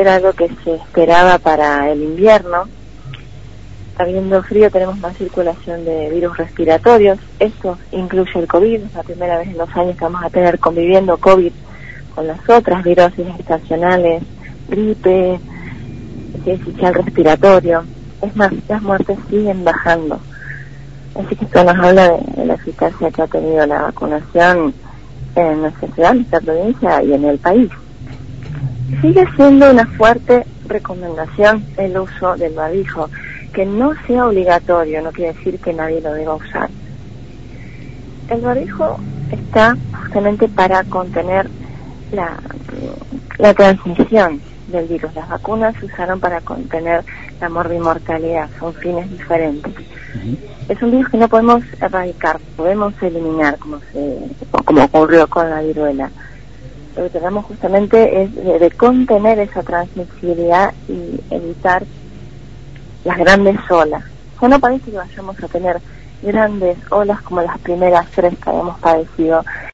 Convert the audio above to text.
era algo que se esperaba para el invierno. Habiendo frío tenemos más circulación de virus respiratorios. Esto incluye el COVID. Es la primera vez en 2 años que vamos a tener conviviendo COVID con las otras virosis estacionales, gripe, sincicial respiratorio. Es más, las muertes siguen bajando. Así que esto nos habla de la eficacia que ha tenido la vacunación en nuestra ciudad, en nuestra provincia y en el país. Sigue siendo una fuerte recomendación el uso del barbijo. Que no sea obligatorio no quiere decir que nadie lo deba usar. El barbijo está justamente para contener la transmisión del virus. Las vacunas se usaron para contener la morbimortalidad, son fines diferentes. Es un virus que no podemos erradicar, podemos eliminar, como ocurrió con la viruela. Lo que tratamos justamente es de contener esa transmisibilidad y evitar las grandes olas. Ya no parece que vayamos a tener grandes olas como las primeras 3 que habíamos padecido